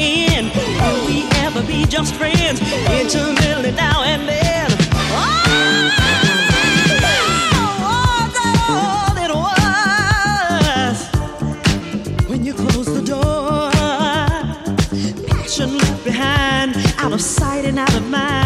end. Will we ever be just friends? Intimately now and then. All it was when you closed the door. Passion left behind, out of sight and out of mind.